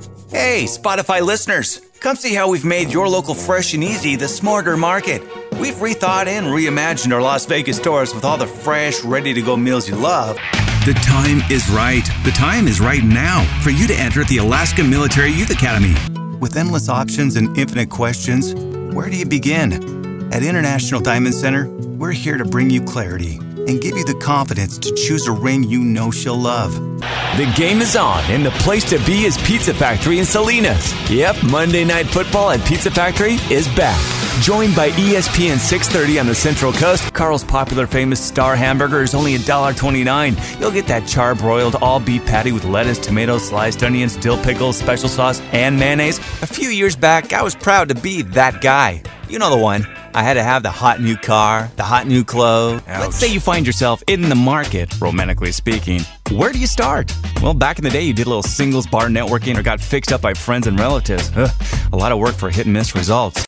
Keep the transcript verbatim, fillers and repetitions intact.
Hey, Spotify listeners, come see how we've made your local fresh and easy the smarter market. We've rethought and reimagined our Las Vegas stores with all the fresh, ready-to-go meals you love. The time is right. The time is right now for you to enter the Alaska Military Youth Academy. With endless options and infinite questions, where do you begin? At International Diamond Center, we're here to bring you clarity and give you the confidence to choose a ring you know she'll love. The game is on, and the place to be is Pizza Factory in Salinas. Yep, Monday Night Football at Pizza Factory is back. Joined by E S P N six thirty on the Central Coast, Carl's popular famous Star Hamburger is only one dollar twenty-nine. You'll get that charbroiled all-beef patty with lettuce, tomatoes, sliced onions, dill pickles, special sauce, and mayonnaise. A few years back, I was proud to be that guy. You know the one. I had to have the hot new car, the hot new clothes. Ouch. Let's say you find yourself in the market, romantically speaking. Where do you start? Well, back in the day, you did a little singles bar networking or got fixed up by friends and relatives. Ugh, a lot of work for hit and miss results.